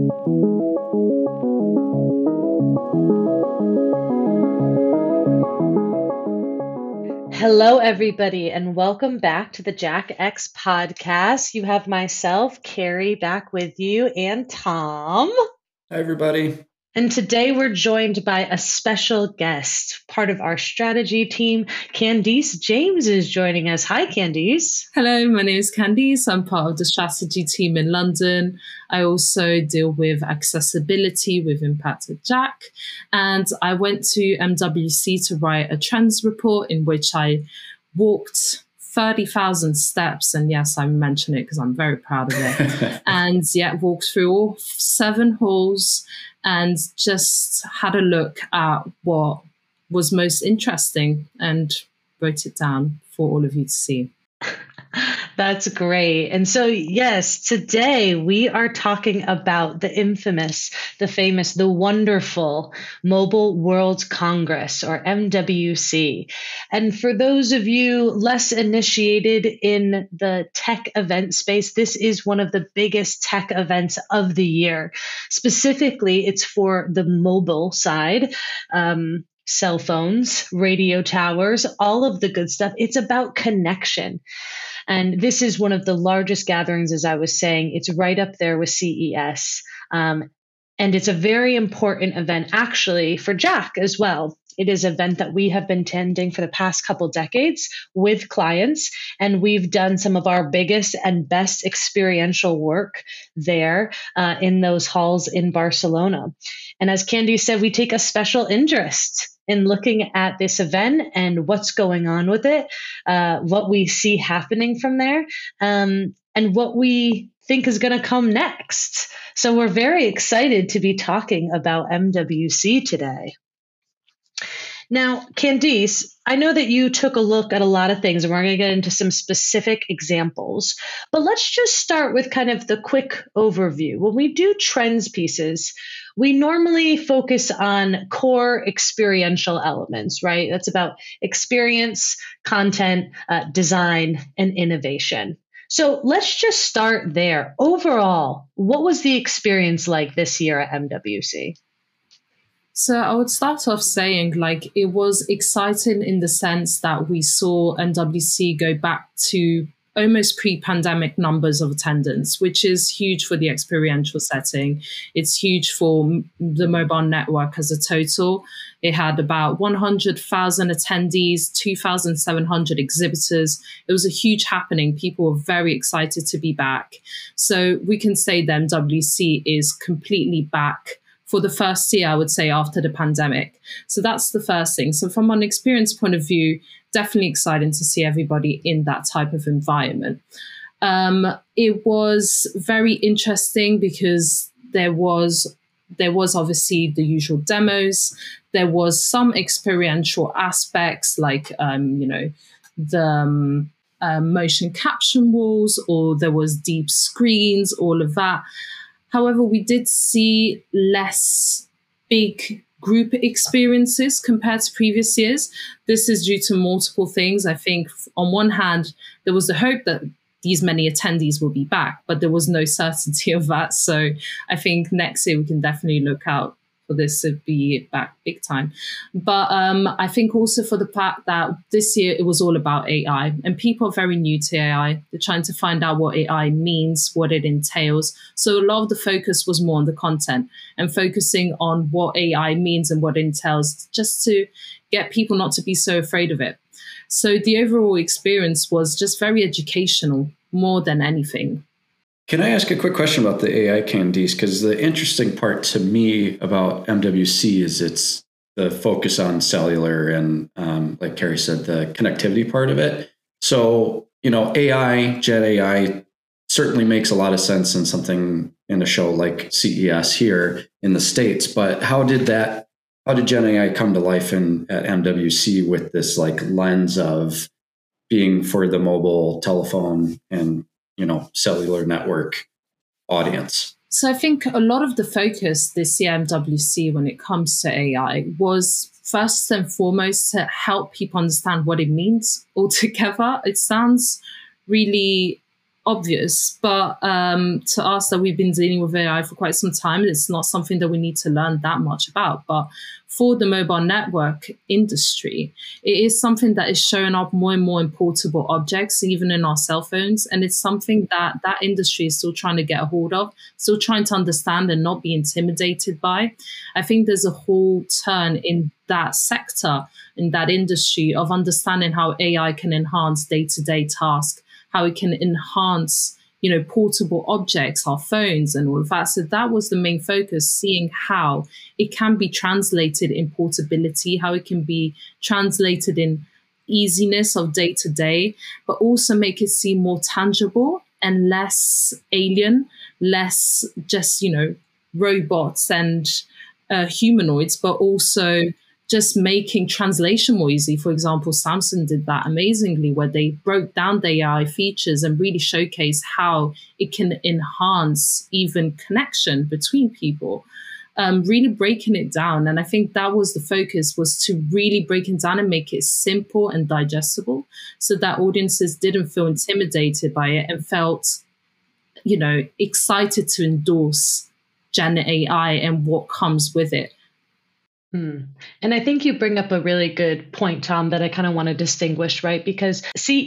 Hello, everybody, and welcome back to the Jack X podcast. You have myself, Carrie, back with you, and Tom. Hi, everybody. And today we're joined by a special guest, part of our strategy team. Candice James is joining us. Hi, Candice. Hello, my name is Candice. I'm part of the strategy team in London. I also deal with accessibility with Impact at Jack. And I went to MWC to write a trends report in which I walked 30,000 steps. And yes, I mention it because I'm very proud of it. And walked through all 7 halls and just had a look at what was most interesting and wrote it down for all of you to see. That's great. And so, yes, today we are talking about the infamous, the famous, the wonderful Mobile World Congress, or MWC. And for those of you less initiated in the tech event space, this is one of the biggest tech events of the year. Specifically, it's for the mobile side. Cell phones, radio towers, all of the good stuff. It's about connection. And this is one of the largest gatherings, as I was saying. It's right up there with CES. And it's a very important event, actually, for Jack as well. It is an event that we have been attending for the past couple decades with clients, and we've done some of our biggest and best experiential work there in those halls in Barcelona. And as Candy said, we take a special interest in looking at this event and what's going on with it, what we see happening from there, and what we think is going to come next. So we're very excited to be talking about MWC today. Now, Candice, I know that you took a look at a lot of things, and we're going to get into some specific examples, but let's just start with kind of the quick overview. When we do trends pieces, we normally focus on core experiential elements, right? That's about experience, content, design, and innovation. So let's just start there. Overall, what was the experience like this year at MWC? So I would start off saying, it was exciting in the sense that we saw MWC go back to almost pre-pandemic numbers of attendance, which is huge for the experiential setting. It's huge for the mobile network as a total. It had about 100,000 attendees, 2,700 exhibitors. It was a huge happening. People were very excited to be back. So we can say that MWC is completely back for the first year, I would say, after the pandemic. So that's the first thing. So from an experience point of view, definitely exciting to see everybody in that type of environment. It was very interesting because there was obviously the usual demos. There was some experiential aspects like, the motion caption walls, or there was deep screens, all of that. However, we did see less big group experiences compared to previous years. This is due to multiple things. I think on one hand, there was the hope that these many attendees will be back, but there was no certainty of that. So I think next year we can definitely look out for this to be back big time. But I think also for the fact that this year it was all about AI, and people are very new to AI. They're trying to find out what AI means, what it entails. So a lot of the focus was more on the content and focusing on what AI means and what it entails, just to get people not to be so afraid of it. So the overall experience was just very educational more than anything. Can I ask a quick question about the AI, Candice? Because the interesting part to me about MWC is it's the focus on cellular and, like Carrie said, the connectivity part of it. So, AI, Gen AI certainly makes a lot of sense in something in a show like CES here in the States. But how did Gen AI come to life at MWC with this lens of being for the mobile telephone and cellular network audience? So I think a lot of the focus this year MWC when it comes to AI was first and foremost to help people understand what it means altogether. It sounds really obvious, but to us that we've been dealing with AI for quite some time, it's not something that we need to learn that much about. But for the mobile network industry, it is something that is showing up more and more in portable objects, even in our cell phones. And it's something that that industry is still trying to get a hold of, still trying to understand and not be intimidated by. I think there's a whole turn in that sector, in that industry, of understanding how AI can enhance day-to-day tasks, how it can enhance, portable objects, our phones and all of that. So that was the main focus, seeing how it can be translated in portability, how it can be translated in easiness of day to day, but also make it seem more tangible and less alien, less just, robots and humanoids, but also just making translation more easy. For example, Samsung did that amazingly, where they broke down the AI features and really showcased how it can enhance even connection between people, really breaking it down. And I think that was the focus, was to really break it down and make it simple and digestible, so that audiences didn't feel intimidated by it and felt, excited to endorse Gen AI and what comes with it. And I think you bring up a really good point, Tom, that I kind of want to distinguish, right? Because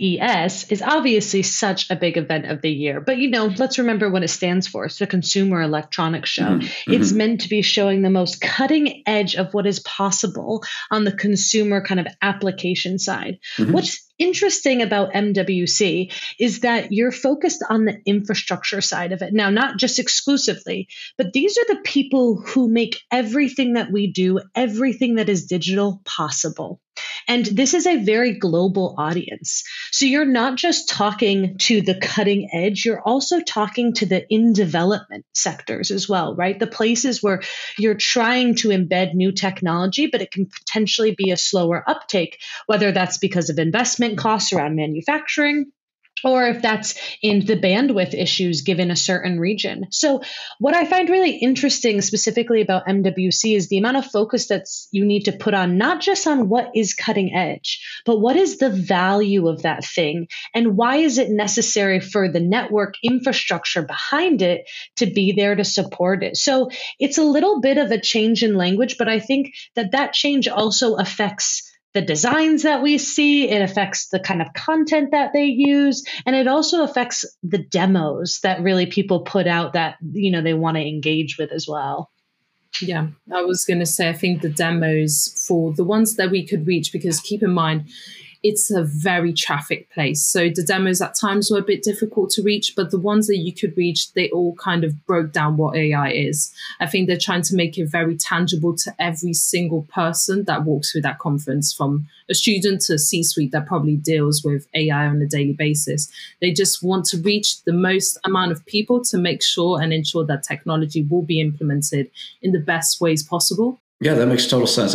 CES is obviously such a big event of the year. But, let's remember what it stands for. It's the Consumer Electronics Show. Mm-hmm. It's meant to be showing the most cutting edge of what is possible on the consumer kind of application side. Mm-hmm. What's interesting about MWC is that you're focused on the infrastructure side of it. Now, not just exclusively, but these are the people who make everything that we do, everything that is digital, possible. And this is a very global audience. So you're not just talking to the cutting edge, you're also talking to the in development sectors as well, right? The places where you're trying to embed new technology, but it can potentially be a slower uptake, whether that's because of investment costs around manufacturing, or if that's in the bandwidth issues given a certain region. So what I find really interesting specifically about MWC is the amount of focus that you need to put on, not just on what is cutting edge, but what is the value of that thing, and why is it necessary for the network infrastructure behind it to be there to support it. So it's a little bit of a change in language, but I think that change also affects the designs that we see, it affects the kind of content that they use, and it also affects the demos that really people put out that, they want to engage with as well. Yeah, I was going to say, I think the demos for the ones that we could reach, because keep in mind, it's a very trafficked place. So the demos at times were a bit difficult to reach, but the ones that you could reach, they all kind of broke down what AI is. I think they're trying to make it very tangible to every single person that walks through that conference, from a student to a C-suite that probably deals with AI on a daily basis. They just want to reach the most amount of people to make sure and ensure that technology will be implemented in the best ways possible. Yeah, that makes total sense.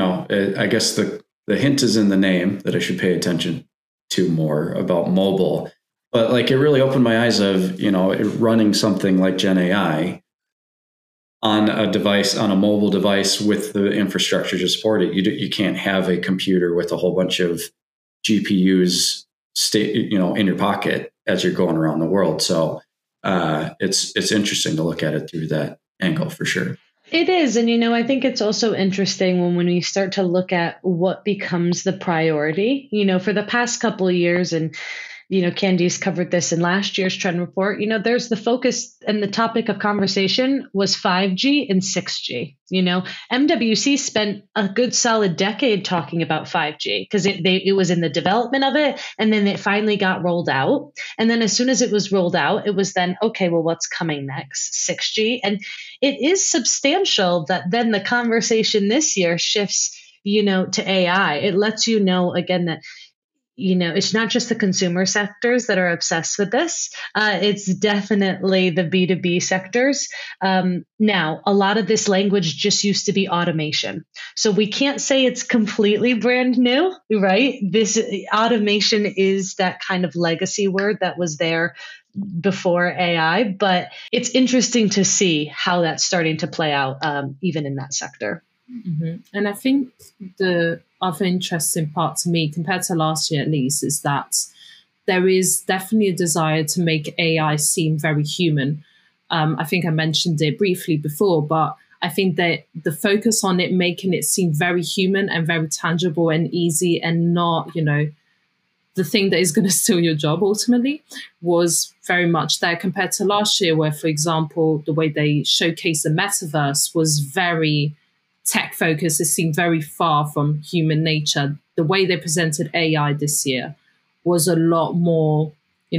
I guess the hint is in the name that I should pay attention to more about mobile, but it really opened my eyes of, running something like Gen AI on a device, on a mobile device with the infrastructure to support it. You can't have a computer with a whole bunch of GPUs in your pocket as you're going around the world. So it's interesting to look at it through that angle for sure. It is. And, I think it's also interesting when we start to look at what becomes the priority, for the past couple of years. And, Candice covered this in last year's trend report. There's the focus and the topic of conversation was 5G and 6G. MWC spent a good solid decade talking about 5G because it was in the development of it. And then it finally got rolled out. And then as soon as it was rolled out, it was then, okay, well, what's coming next? 6G. And it is substantial that then the conversation this year shifts, to AI. It lets you know, again, that it's not just the consumer sectors that are obsessed with this. It's definitely the B2B sectors. Now, a lot of this language just used to be automation. So we can't say it's completely brand new, right? This automation is that kind of legacy word that was there before AI, but it's interesting to see how that's starting to play out even in that sector. Mm-hmm. And I think the other interesting part to me, compared to last year at least, is that there is definitely a desire to make AI seem very human. I think I mentioned it briefly before, but I think that the focus on it, making it seem very human and very tangible and easy and not, the thing that is going to steal your job ultimately, was very much there compared to last year, where, for example, the way they showcased the metaverse was very tech focused. It seemed very far from human nature. The way they presented AI this year was a lot more,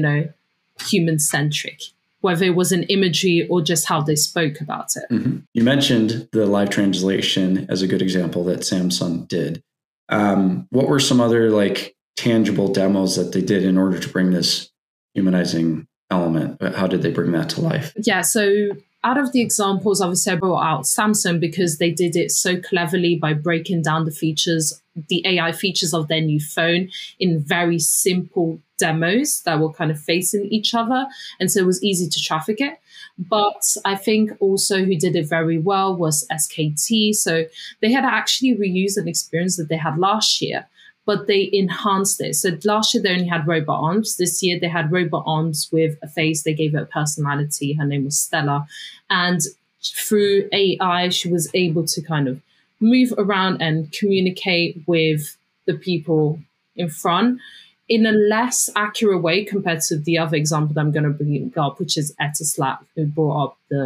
human centric, whether it was an imagery or just how they spoke about it. Mm-hmm. You mentioned the live translation as a good example that Samsung did. What were some other tangible demos that they did in order to bring this humanizing element? How did they bring that to life? Yeah, so out of the examples, obviously I brought out Samsung because they did it so cleverly by breaking down the features, the AI features of their new phone in very simple demos that were kind of facing each other. And so it was easy to traffic it. But I think also who did it very well was SKT. So they had actually reused an experience that they had last year, but they enhanced it. So last year they only had robot arms. This year they had robot arms with a face. They gave it a personality. Her name was Stella. And through AI, she was able to kind of move around and communicate with the people in front in a less accurate way compared to the other example that I'm going to bring up, which is Etislap, who brought up the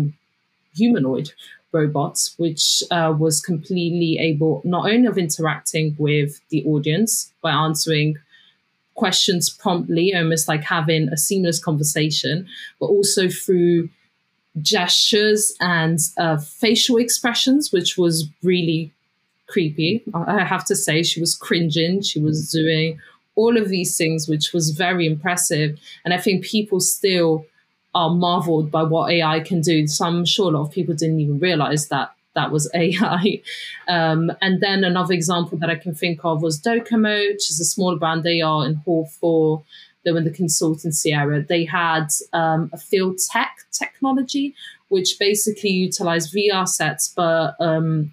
humanoid robots, which was completely able not only of interacting with the audience by answering questions promptly, almost like having a seamless conversation, but also through gestures and facial expressions, which was really creepy. I have to say, she was cringing. She was doing all of these things, which was very impressive. And I think people still are marveled by what AI can do. So I'm sure a lot of people didn't even realize that that was AI. And then another example that I can think of was Docomo, which is a smaller brand. They are in Hall 4. They were in the consultancy area. They had a field tech technology, which basically utilized VR sets and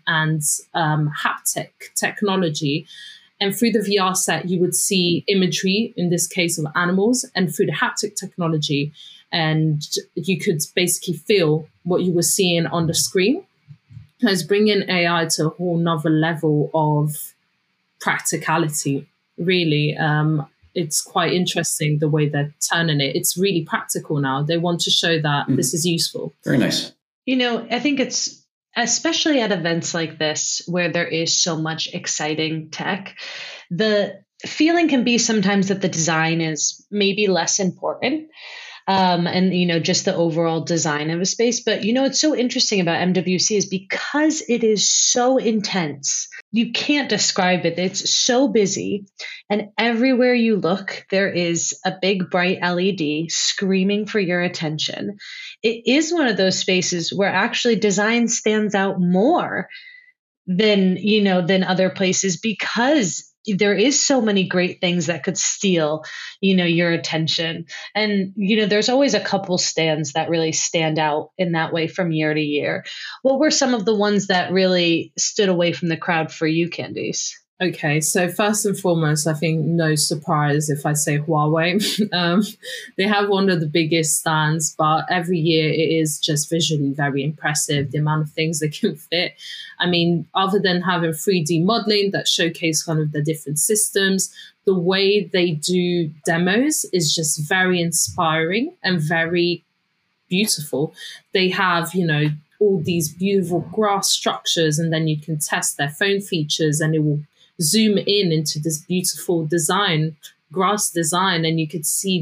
haptic technology. And through the VR set, you would see imagery, in this case of animals, and through the haptic technology, and you could basically feel what you were seeing on the screen. It's bringing AI to a whole nother level of practicality, really. It's quite interesting the way they're turning it. It's really practical now. They want to show that this is useful. Very nice. I think it's, especially at events like this, where there is so much exciting tech, the feeling can be sometimes that the design is maybe less important. And just the overall design of a space. But what's so interesting about MWC is because it is so intense, you can't describe it. It's so busy, and everywhere you look, there is a big bright LED screaming for your attention. It is one of those spaces where actually design stands out more than other places, because there is so many great things that could steal, your attention. And, there's always a couple stands that really stand out in that way from year to year. What were some of the ones that really stood away from the crowd for you, Candice? Okay, so first and foremost, I think no surprise if I say Huawei. They have one of the biggest stands, but every year it is just visually very impressive, the amount of things they can fit. I mean, other than having 3D modeling that showcase kind of the different systems, the way they do demos is just very inspiring and very beautiful. They have, all these beautiful grass structures, and then you can test their phone features and it will zoom into this beautiful design, grass design, and you could see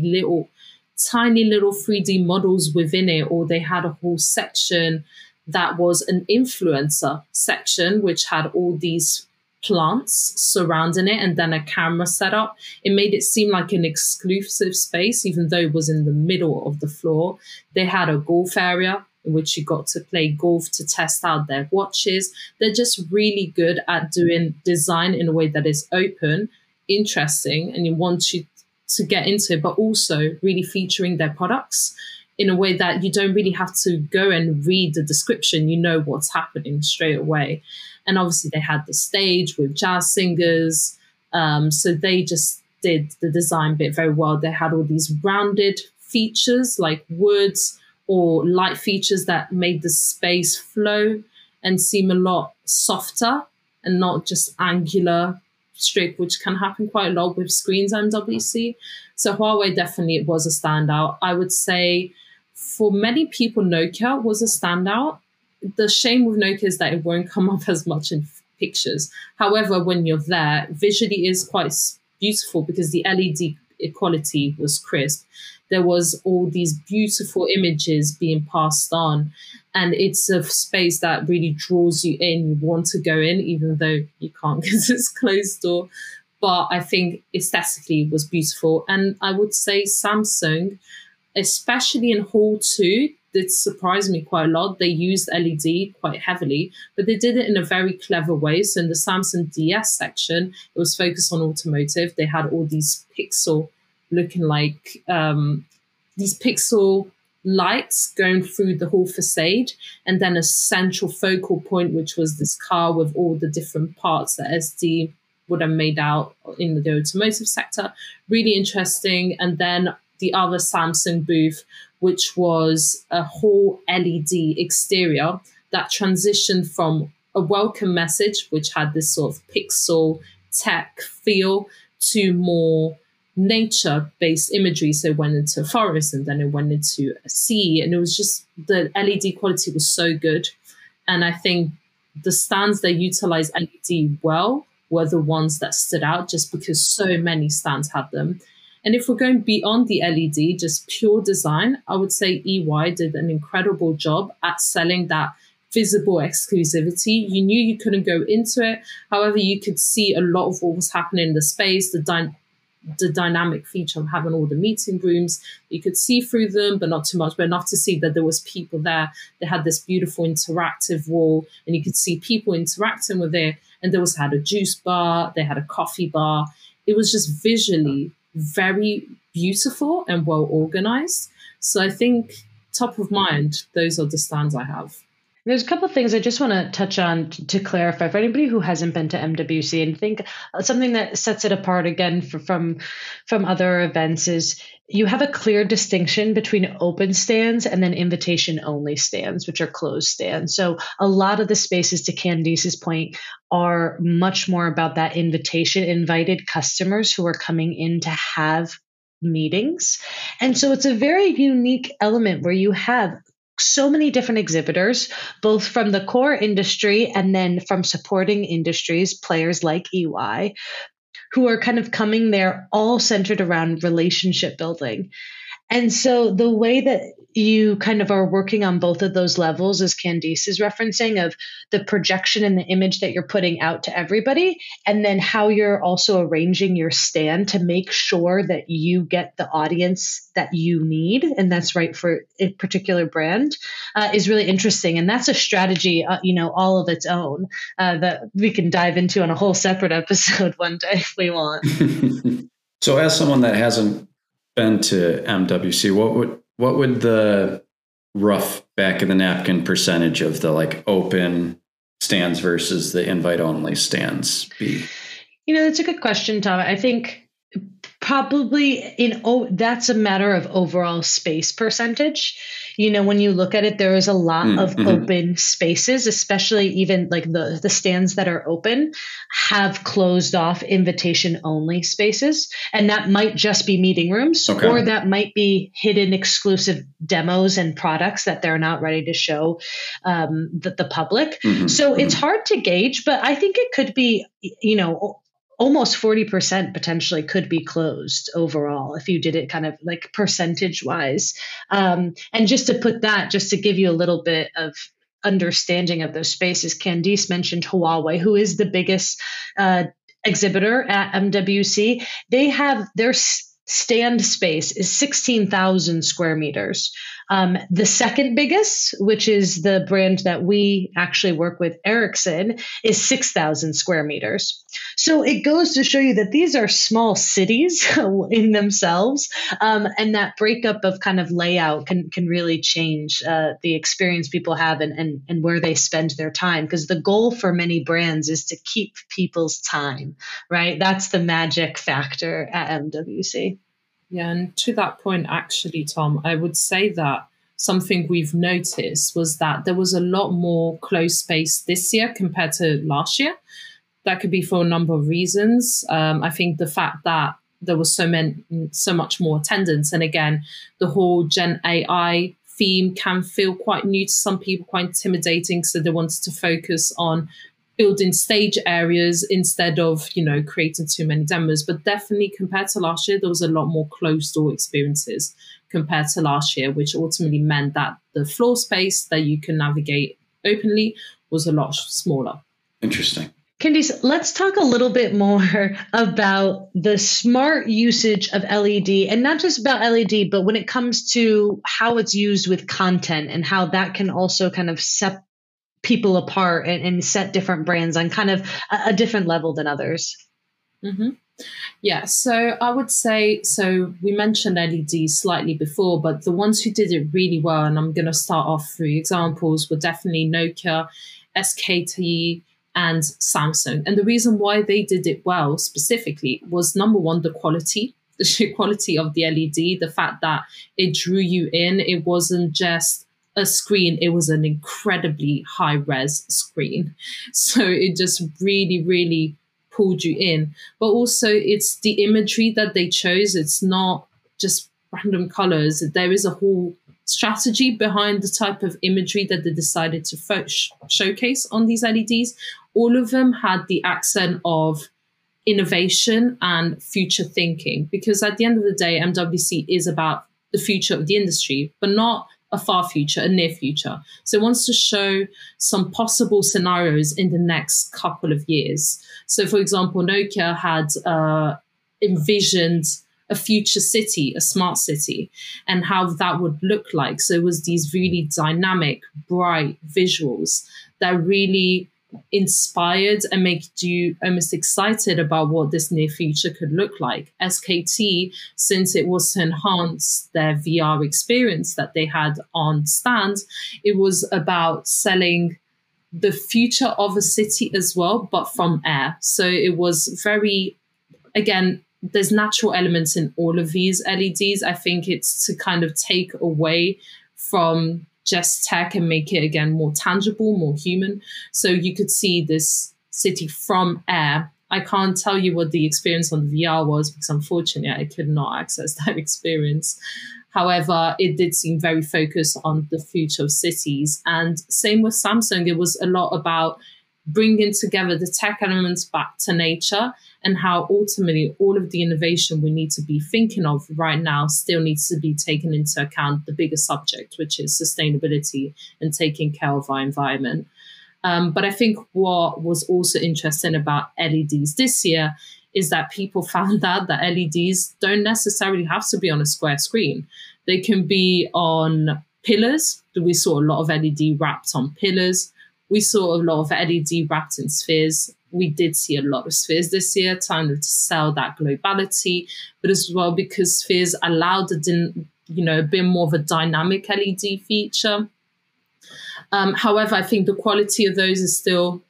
tiny little 3D models within it. Or they had a whole section that was an influencer section, which had all these plants surrounding it and then a camera set up. It made it seem like an exclusive space, even though it was in the middle of the floor. They had a golf area in which you got to play golf to test out their watches. They're just really good at doing design in a way that is open, interesting, and you want you to get into it, but also really featuring their products in a way that you don't really have to go and read the description. You know what's happening straight away. And obviously they had the stage with jazz singers. So they just did the design bit very well. They had all these rounded features like woods or light features that made the space flow and seem a lot softer and not just angular strip, which can happen quite a lot with screens MWC. So Huawei definitely was a standout. I would say for many people, Nokia was a standout. The shame with Nokia is that it won't come up as much in pictures. However, when you're there, visually is quite beautiful because the LED quality was crisp. There was all these beautiful images being passed on. And it's a space that really draws you in. You want to go in, even though you can't because it's closed door. But I think aesthetically it was beautiful. And I would say Samsung, especially in Hall 2, did surprise me quite a lot. They used LED quite heavily, but they did it in a very clever way. So in the Samsung DS section, it was focused on automotive. They had all these pixel looking like these pixel lights going through the whole facade, and then a central focal point, which was this car with all the different parts that SD would have made out in the automotive sector. Really interesting. And then the other Samsung booth, which was a whole LED exterior that transitioned from a welcome message, which had this sort of pixel tech feel, to more nature-based imagery. So it went into a forest and then it went into a sea. And it was just, the LED quality was so good. And I think the stands that utilized LED well were the ones that stood out just because so many stands had them. And if we're going beyond the LED, just pure design, I would say EY did an incredible job at selling that visible exclusivity. You knew you couldn't go into it. However, you could see a lot of what was happening in the space, the dynamic feature of having all the meeting rooms. You could see through them, but not too much, but enough to see that there was people there. They had this beautiful interactive wall and you could see people interacting with it. And they also had a juice bar. They had a coffee bar. It was just visually very beautiful and well organized. So I think top of mind, those are the stands I have. There's a couple of things I just want to touch on to clarify for anybody who hasn't been to MWC, and think something that sets it apart again from other events is you have a clear distinction between open stands and then invitation only stands, which are closed stands. So a lot of the spaces, to Candice's point, are much more about that invited customers who are coming in to have meetings. And so it's a very unique element where you have so many different exhibitors, both from the core industry and then from supporting industries, players like EY, who are kind of coming there all centered around relationship building. And so the way that you kind of are working on both of those levels, as Candice is referencing, of the projection and the image that you're putting out to everybody, and then how you're also arranging your stand to make sure that you get the audience that you need, and that's right for a particular brand, is really interesting. And that's a strategy, all of its own, that we can dive into on a whole separate episode one day if we want. So as someone that hasn't been to MWC, what would the rough back of the napkin percentage of the like open stands versus the invite only stands be? That's a good question, Tom. I think probably that's a matter of overall space percentage. When you look at it, there is a lot of open spaces, especially even like the stands that are open have closed off invitation only spaces. And that might just be meeting rooms, or that might be hidden exclusive demos and products that they're not ready to show the public. So it's hard to gauge, but I think it could be, almost 40% potentially could be closed overall if you did it kind of like percentage wise. And just to give you a little bit of understanding of those spaces, Candice mentioned Huawei, who is the biggest exhibitor at MWC. They have their stand space is 16,000 square meters. The second biggest, which is the brand that we actually work with, Ericsson, is 6,000 square meters. So it goes to show you that these are small cities in themselves, and that breakup of kind of layout can really change the experience people have and where they spend their time. Because the goal for many brands is to keep people's time, right? That's the magic factor at MWC. Yeah, and to that point, actually, Tom, I would say that something we've noticed was that there was a lot more closed space this year compared to last year. That could be for a number of reasons. I think the fact that there was so much more attendance, and again, the whole Gen AI theme can feel quite new to some people, quite intimidating. So they wanted to focus on building stage areas instead of, creating too many demos. But definitely compared to last year, there was a lot more closed door experiences compared to last year, which ultimately meant that the floor space that you can navigate openly was a lot smaller. Interesting. Candice, let's talk a little bit more about the smart usage of LED, and not just about LED, but when it comes to how it's used with content and how that can also kind of set people apart and set different brands on kind of a different level than others. Mm-hmm. Yeah, so I would say, so we mentioned LED slightly before, but the ones who did it really well, and I'm going to start off through examples, were definitely Nokia, SKT, and Samsung. And the reason why they did it well specifically was, number one, the sheer quality of the LED, the fact that it drew you in. It wasn't just a screen, it was an incredibly high res screen. So it just really, really pulled you in. But also it's the imagery that they chose. It's not just random colors. There is a whole strategy behind the type of imagery that they decided to showcase on these LEDs. All of them had the accent of innovation and future thinking, because at the end of the day, MWC is about the future of the industry, but not a far future, a near future. So it wants to show some possible scenarios in the next couple of years. So for example, Nokia had envisioned a future city, a smart city, and how that would look like. So it was these really dynamic, bright visuals that really inspired and made you almost excited about what this near future could look like. SKT, since it was to enhance their VR experience that they had on stand, it was about selling the future of a city as well, but from air. So it was very, again, there's natural elements in all of these LEDs. I think it's to kind of take away from just tech and make it, again, more tangible, more human. So you could see this city from air. I can't tell you what the experience on the VR was, because unfortunately I could not access that experience. However, it did seem very focused on the future of cities. And same with Samsung, it was a lot about bringing together the tech elements back to nature, and how ultimately all of the innovation we need to be thinking of right now still needs to be taken into account the bigger subject, which is sustainability and taking care of our environment. But I think what was also interesting about LEDs this year is that people found out that LEDs don't necessarily have to be on a square screen. They can be on pillars. We saw a lot of LED wrapped on pillars. We saw a lot of LED wrapped in spheres. We did see a lot of spheres this year, trying to sell that globality, but as well because spheres allowed a bit more of a dynamic LED feature. However, I think the quality of those is still,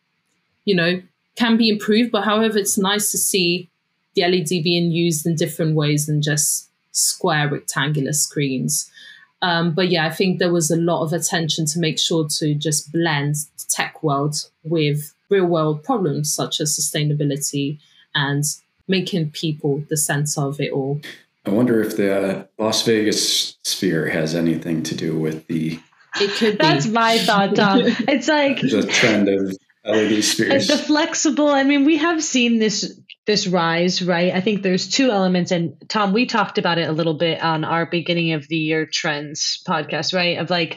can be improved. But however, it's nice to see the LED being used in different ways than just square rectangular screens. But yeah, I think there was a lot of attention to make sure to just blend the tech world with real world problems such as sustainability and making people the center of it all. I wonder if the Las Vegas sphere has anything to do with the... It could be. That's my thought, Tom. It's like the trend of LED spheres. The flexible, we have seen this rise, right? I think there's two elements. And Tom, we talked about it a little bit on our beginning of the year trends podcast, right? Of like,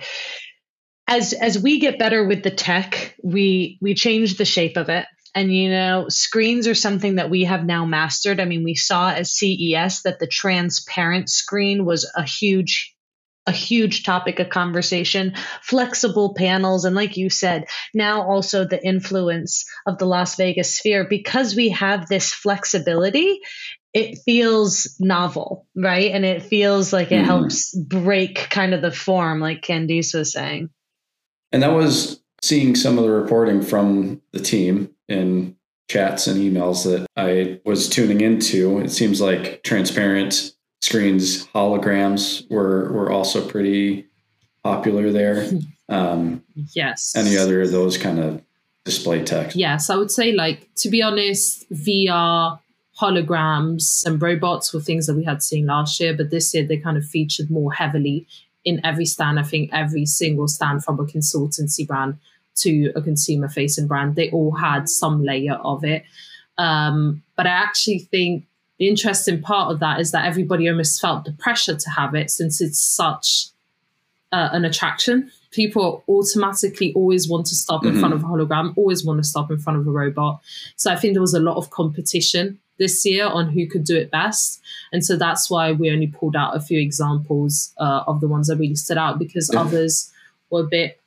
as we get better with the tech, we change the shape of it. And, screens are something that we have now mastered. We saw at CES that the transparent screen was a huge a huge topic of conversation, flexible panels, and like you said, now also the influence of the Las Vegas sphere. Because we have this flexibility, it feels novel, right? And it feels like it helps break kind of the form, like Candice was saying. And that was seeing some of the reporting from the team in chats and emails that I was tuning into. It seems like transparent screens, holograms were also pretty popular there. Yes. Any other of those kind of display text? Yes, I would say, like, to be honest, VR, holograms, and robots were things that we had seen last year, but this year they kind of featured more heavily in every stand. I think every single stand, from a consultancy brand to a consumer-facing brand, they all had some layer of it. But I actually think the interesting part of that is that everybody almost felt the pressure to have it, since it's such an attraction. People automatically always want to stop in front of a hologram, always want to stop in front of a robot. So I think there was a lot of competition this year on who could do it best. And so that's why we only pulled out a few examples of the ones that really stood out, because others were a bit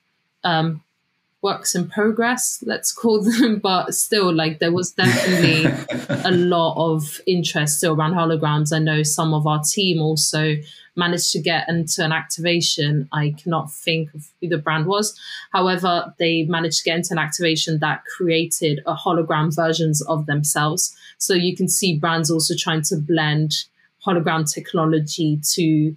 works in progress, let's call them. But still, like, there was definitely a lot of interest still around holograms. I know some of our team also managed to get into an activation. I cannot think of who the brand was. However, they managed to get into an activation that created a hologram versions of themselves. So you can see brands also trying to blend hologram technology to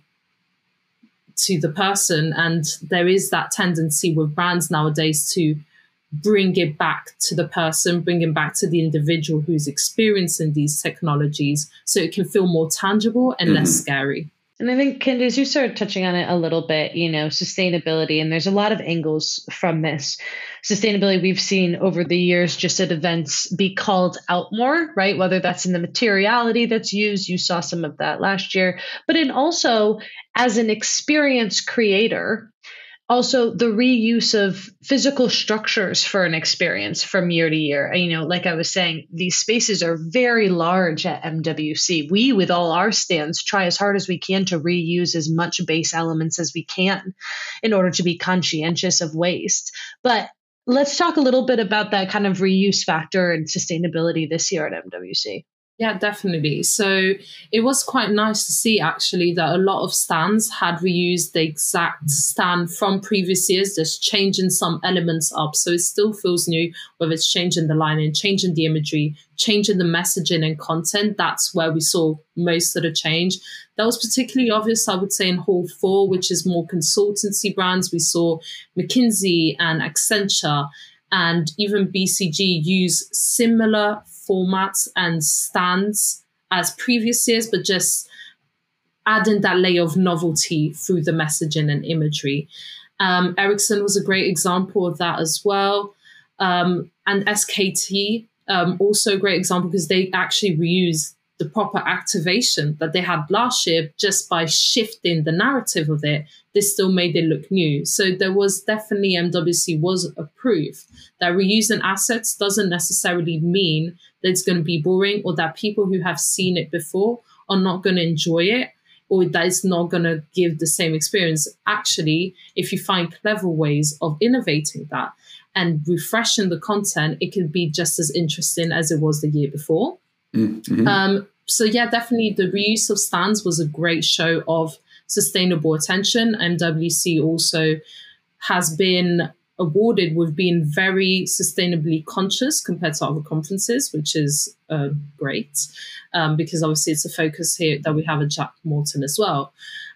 the person. And there is that tendency with brands nowadays to bring it back to the person, bring it back to the individual who's experiencing these technologies, so it can feel more tangible and less scary. And I think, Candice, you started touching on it a little bit, sustainability, and there's a lot of angles from this. Sustainability we've seen over the years just at events be called out more, right? Whether that's in the materiality that's used, you saw some of that last year, but in also as an experience creator, also the reuse of physical structures for an experience from year to year. Like I was saying, these spaces are very large at MWC. We, with all our stands, try as hard as we can to reuse as much base elements as we can in order to be conscientious of waste. But let's talk a little bit about that kind of reuse factor and sustainability this year at MWC. Yeah, definitely. So it was quite nice to see, actually, that a lot of stands had reused the exact stand from previous years, just changing some elements up. So it still feels new, whether it's changing the lining, changing the imagery, changing the messaging and content. That's where we saw most of the change. That was particularly obvious, I would say, in Hall 4, which is more consultancy brands. We saw McKinsey and Accenture and even BCG use similar formats and stands as previous years, but just adding that layer of novelty through the messaging and imagery. Ericsson was a great example of that as well. And SKT, also a great example, because they actually reused the proper activation that they had last year. Just by shifting the narrative of it, they still made it look new. So there was definitely, MWC was a proof that reusing assets doesn't necessarily mean that it's going to be boring, or that people who have seen it before are not going to enjoy it, or that it's not going to give the same experience. Actually, if you find clever ways of innovating that and refreshing the content, it can be just as interesting as it was the year before. So yeah, definitely the reuse of stands was a great show of sustainable attention. MWC also has been awarded with being very sustainably conscious compared to other conferences, which is great, because obviously it's a focus here that we have at Jack Morton as well.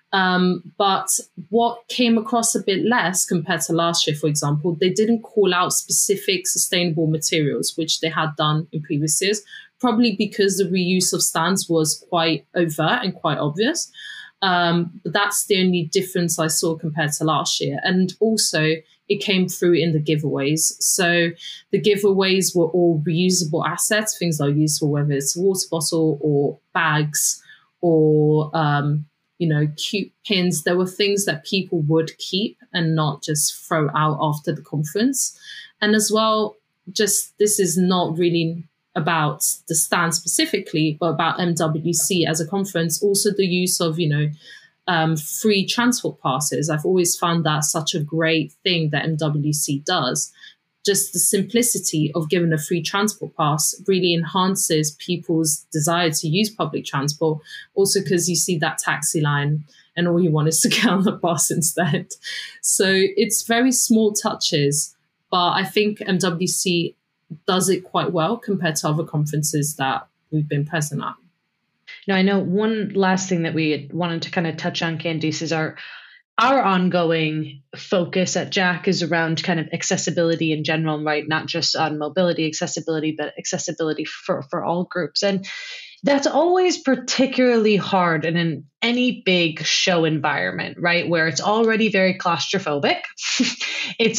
But what came across a bit less compared to last year, for example, they didn't call out specific sustainable materials, which they had done in previous years, probably because the reuse of stands was quite overt and quite obvious. But that's the only difference I saw compared to last year. And also, it came through in the giveaways. So the giveaways were all reusable assets, things that are useful, whether it's a water bottle or bags or cute pins. There were things that people would keep and not just throw out after the conference. And as well, just this is not really about the stand specifically, but about MWC as a conference. Also the use of, free transport passes. I've always found that such a great thing that MWC does. Just the simplicity of giving a free transport pass really enhances people's desire to use public transport. Also, because you see that taxi line and all you want is to get on the bus instead. So it's very small touches, but I think MWC does it quite well compared to other conferences that we've been present at. Now, I know one last thing that we wanted to kind of touch on, Candice, is our ongoing focus at JAC is around kind of accessibility in general, right? Not just on mobility accessibility, but accessibility for all groups. And that's always particularly hard in any big show environment, right? Where it's already very claustrophobic. It's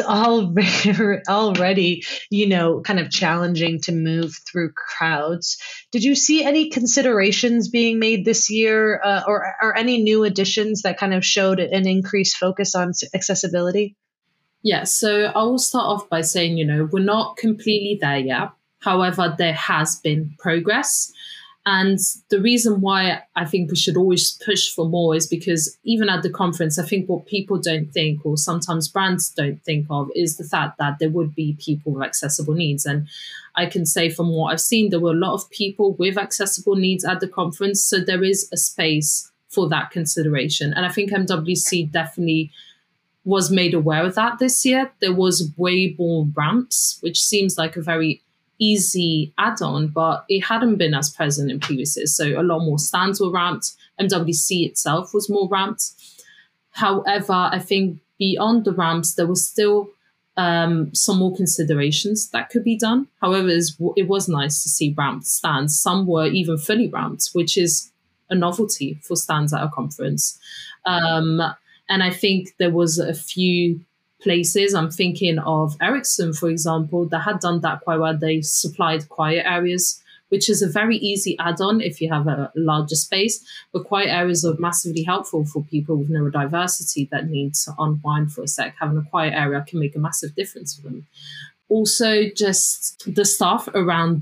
already, kind of challenging to move through crowds. Did you see any considerations being made this year or any new additions that kind of showed an increased focus on accessibility? Yeah, so I will start off by saying, we're not completely there yet. However, there has been progress. And the reason why I think we should always push for more is because even at the conference, I think what people don't think, or sometimes brands don't think of, is the fact that there would be people with accessible needs. And I can say from what I've seen, there were a lot of people with accessible needs at the conference. So there is a space for that consideration. And I think MWC definitely was made aware of that this year. There was way more ramps, which seems like a very easy add-on, but it hadn't been as present in previous years. So a lot more stands were ramped. MWC itself was more ramped. However, I think beyond the ramps, there was still some more considerations that could be done. However, it was nice to see ramped stands. Some were even fully ramped, which is a novelty for stands at a conference. And I think there was a few places. I'm thinking of Ericsson, for example, that had done that quite well. They supplied quiet areas, which is a very easy add-on if you have a larger space. But quiet areas are massively helpful for people with neurodiversity that need to unwind for a sec. Having a quiet area can make a massive difference for them. Also, just the staff around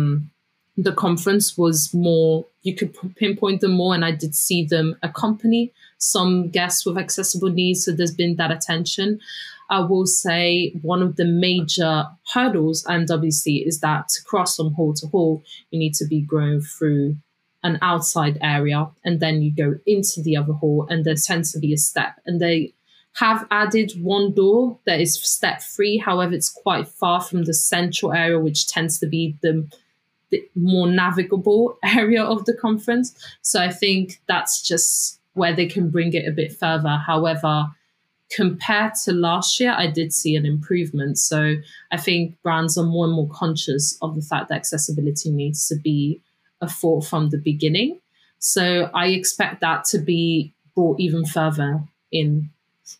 the conference was more, you could pinpoint them more, and I did see them accompany some guests with accessible needs, so there's been that attention. I will say one of the major hurdles at MWC is that to cross from hall to hall, you need to be going through an outside area, and then you go into the other hall, and there tends to be a step. And they have added one door that is step-free. However, it's quite far from the central area, which tends to be the more navigable area of the conference. So I think that's just where they can bring it a bit further. However, compared to last year, I did see an improvement. So I think brands are more and more conscious of the fact that accessibility needs to be a thought from the beginning. So I expect that to be brought even further in,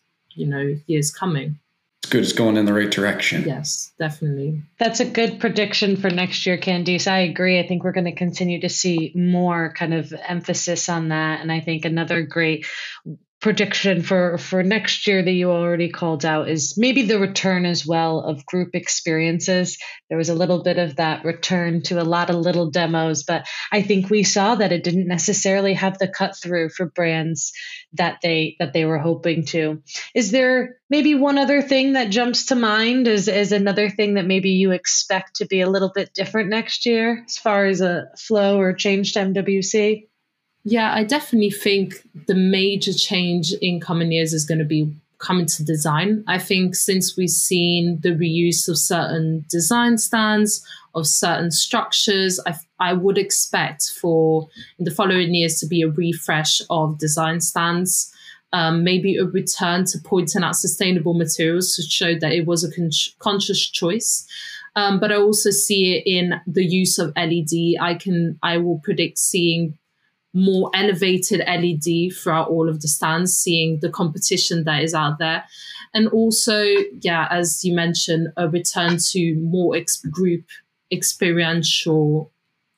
years coming. It's good. It's going in the right direction. Yes, definitely. That's a good prediction for next year, Candice. I agree. I think we're going to continue to see more kind of emphasis on that. And I think another great prediction for next year that you already called out is maybe the return as well of group experiences. There was a little bit of that return to a lot of little demos, but I think we saw that it didn't necessarily have the cut through for brands that they were hoping to. Is there maybe one other thing that jumps to mind as another thing that maybe you expect to be a little bit different next year as far as a flow or change to MWC? Yeah, I definitely think the major change in coming years is going to be coming to design. I think since we've seen the reuse of certain design stands, of certain structures, I would expect for in the following years to be a refresh of design stands, maybe a return to pointing out sustainable materials to show that it was a conscious choice. But I also see it in the use of LED. I will predict seeing more elevated LED throughout all of the stands, seeing the competition that is out there. And also, yeah, as you mentioned, a return to more group experiential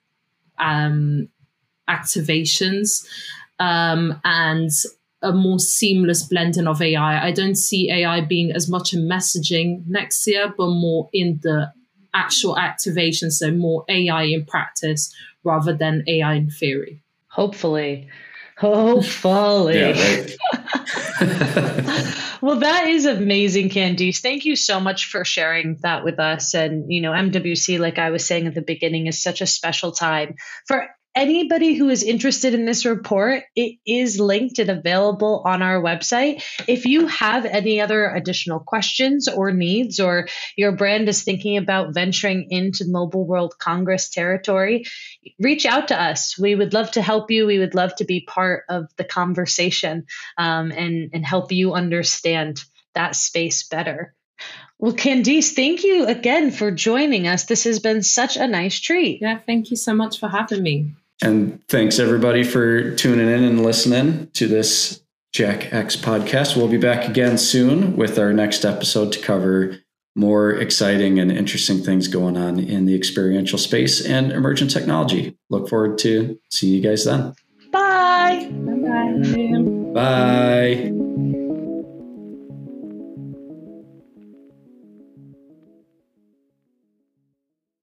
activations and a more seamless blending of AI. I don't see AI being as much in messaging next year, but more in the actual activation. So more AI in practice rather than AI in theory. Hopefully. Hopefully. Yeah, right. Well, that is amazing, Candice. Thank you so much for sharing that with us. And, MWC, like I was saying at the beginning, is such a special time. For anybody who is interested in this report, it is linked and available on our website. If you have any other additional questions or needs, or your brand is thinking about venturing into Mobile World Congress territory, reach out to us. We would love to help you. We would love to be part of the conversation and help you understand that space better. Well, Candice, thank you again for joining us. This has been such a nice treat. Yeah, thank you so much for having me. And thanks everybody for tuning in and listening to this Jack X podcast. We'll be back again soon with our next episode to cover more exciting and interesting things going on in the experiential space and emergent technology. Look forward to seeing you guys then. Bye. Bye-bye. Bye.